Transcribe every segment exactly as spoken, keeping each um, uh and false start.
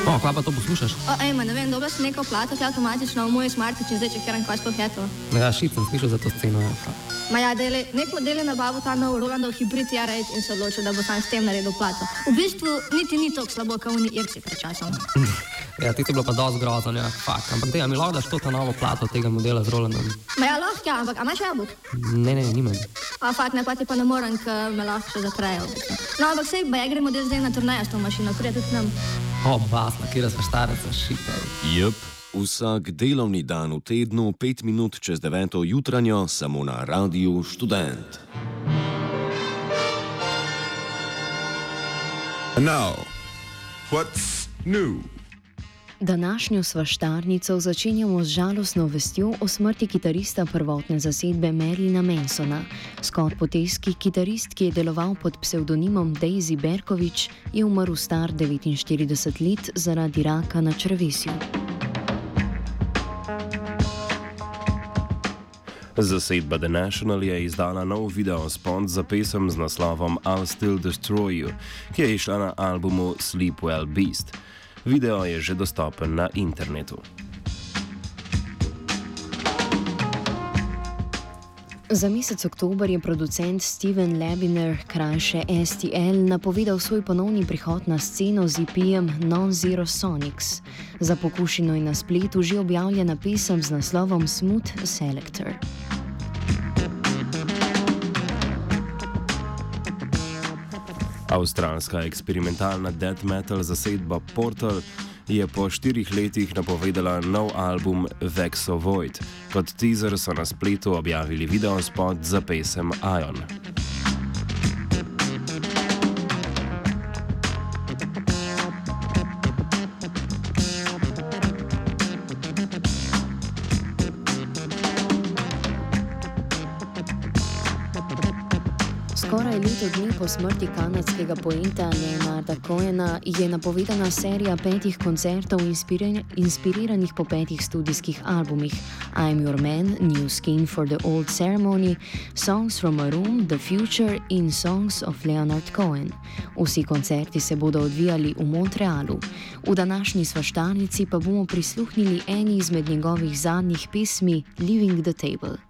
O, kva pa to poslušaš? O, ejma, ne vem, dobro si nekaj plačati avtomatično v moj smartič in zdaj čekiram, kaj sploh je to. Ja, šit sem slišal za to sceno. Ja. Ma ja, dele, nek model je nabavil ta nov Rolandov hibrid R osem in se odločil, da bo sam s tem naredil plato. V bistvu niti ni toliko slabo, kot oni irci pred časom. Ja, ti to bilo pa dosti grozno, ja, fakt. Ampak dej, a mi lahko daš to ta novo plato tega modela z Rolandom? Ma ja, lahko, ja, ampak a imaš jabolk? Ne, ne, nimam. A fakt, ne, pa ti pa ne morem, ker me lahko še zatrejo. No, ampak sej, ba ja gre model zdaj na turnejo s to mašino, prije tudi nam. O, basla, kjera sva štareca, šita. Jep, vsak delovni dan v tednu, pet minut čez deveto jutranjo, samo na Radiu Študent. And now, what's new? Današnjo svaštarnico začenjamo z žalostno vestjo o smrti kitarista prvotne zasedbe Marilina Mansona. Scott Poteski, kitarist, ki je deloval pod psevdonimom Daisy Berković, je umrl star devetinštirideset let zaradi raka na črevesju. Zasedba The National je izdala nov videospot za pesem z naslovom I'll Still Destroy You, ki je izšla na albumu Sleep Well Beast. Video je že dostopen na internetu. Za mesec oktober je producent Steven Labiner, krajše S T L, napovedal svoj ponovni prihod na sceno z E P-jem Non-Zero Sonics. Za pokušino je na spletu že objavljena pesem z naslovom Smooth Selector. Avstralska eksperimentalna death metal zasedba Portal je po štirih letih napovedala nov album Vexo Void. Kot teaser so na spletu objavili videospot za pesem Ion. Skoraj leto dni po smrti kanadskega poeta Leonarda Cohena je napovedana serija petih koncertov inspiri- inspiriranih po petih studijskih albumih I'm Your Man, New Skin for the Old Ceremony, Songs from a Room, The Future in Songs of Leonard Cohen. Vsi koncerti se bodo odvijali v Montrealu. V današnji svaštarnici pa bomo prisluhnili eni izmed njegovih zadnjih pesmi Leaving the Table.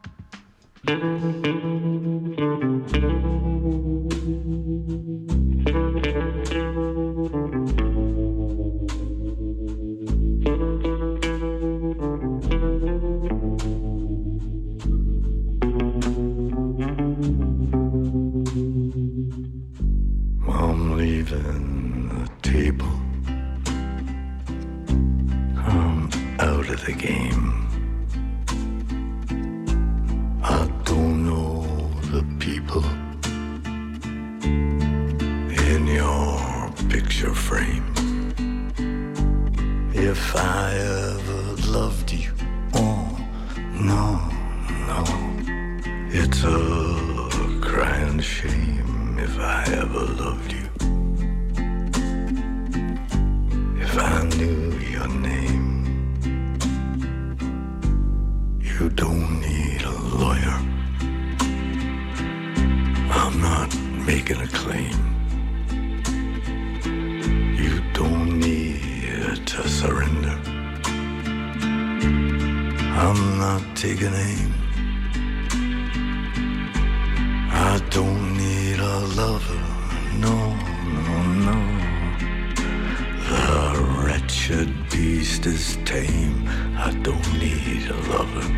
I'm leaving the table. I'm out of the game. I don't know the people in your picture frame. If I ever loved you, oh, no, no. It's a crying shame if I ever loved you. If I knew your name, you don't need a lawyer. I'm not making a claim. You don't need to surrender. I'm not taking aim. I don't need a lover, no, no, no. The wretched beast is tame. I don't need a lover.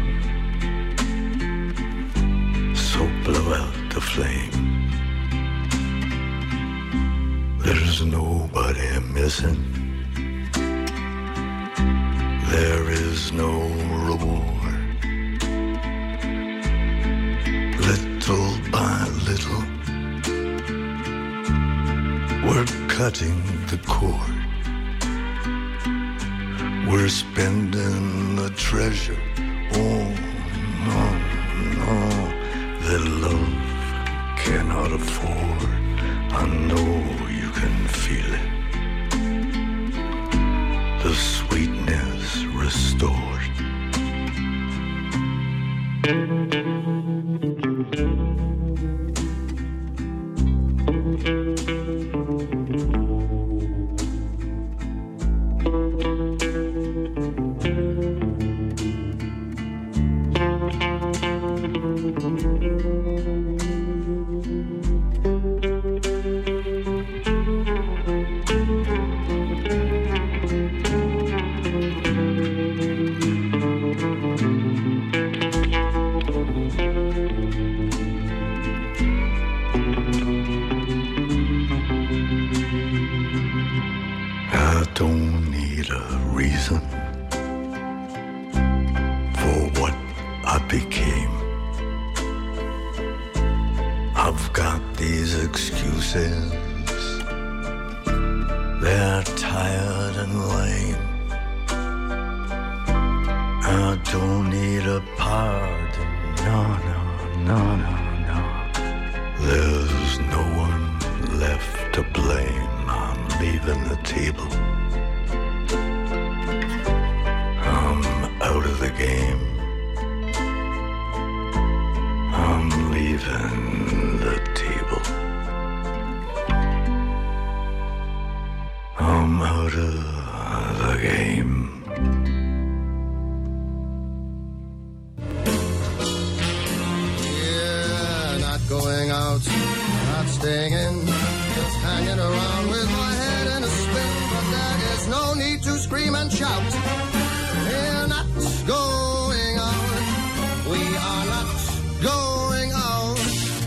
So blow out the flame. There's nobody missing. There is no reward. Little by little, we're cutting the cord. We're spending the treasure. Oh, no, no, that love cannot afford. I know you can feel it. The sweetness restored. need a reason for what I became. I've got these excuses, they're tired and lame. I don't need a pardon, no, no, no, no, no. There's no one left to blame. I'm leaving the table. I'm out of the game. I'm leaving the table. I'm out of the game. Going out, not staying in, just hanging around with my head in a spin. But there is no need to scream and shout. We're not going out. We are not going out.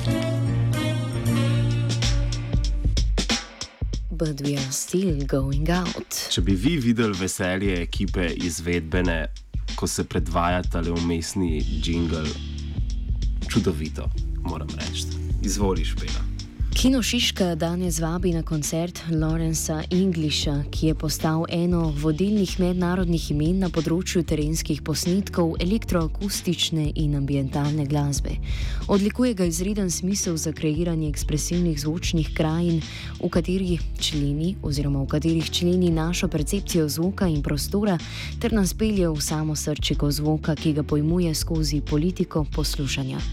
But we are still going out. Če bi vi videli veselje ekipe izvedbene, ko se predvaja tale umestni jingle, čudovito. Moram reči, izvoliš, Pena. Kino Šiška danes vabi na koncert Lawrencea Englisha, ki je postal eno vodilnih mednarodnih imen na področju terenskih posnetkov elektroakustične in ambientalne glasbe. Odlikuje ga izreden smisel za kreiranje ekspresivnih zvočnih krajin, v katerih členi oziroma v katerih členi našo percepcijo zvoka in prostora ter nas pelje v samo srčiko zvoka, ki ga pojmuje skozi politiko poslušanja.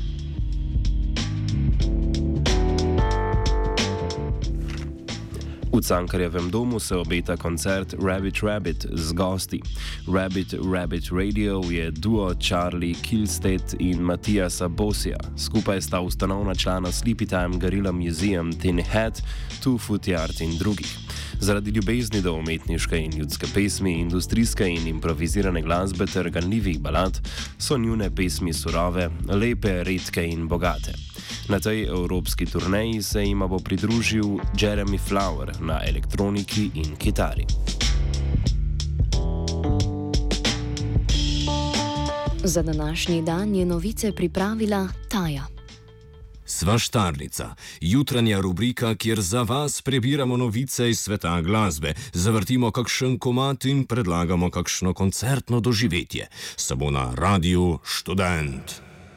V Cankarjevem domu se obeta koncert Rabbit Rabbit z gosti. Rabbit Rabbit Radio je duo Charlie Kilstead in Matijasa Bosija. Skupaj sta ustanovna člana Sleepy Time Gorilla Museum, Tin Hat, Two Foot Yard in drugih. Zaradi ljubezni do umetniške in ljudske pesmi, industrijske in improvizirane glasbe ter ganljivih balad so njune pesmi surove, lepe, redke in bogate. Na tej evropski turneji se jima bo pridružil Jeremy Flower na elektroniki in kitari. Za današnji dan je novice pripravila Taja. Sva Štarnica, jutranja rubrika, kjer za vas prebiramo novice iz sveta glasbe, zavrtimo kakšen komad in predlagamo kakšno koncertno doživetje. Samo na Radiu Študent.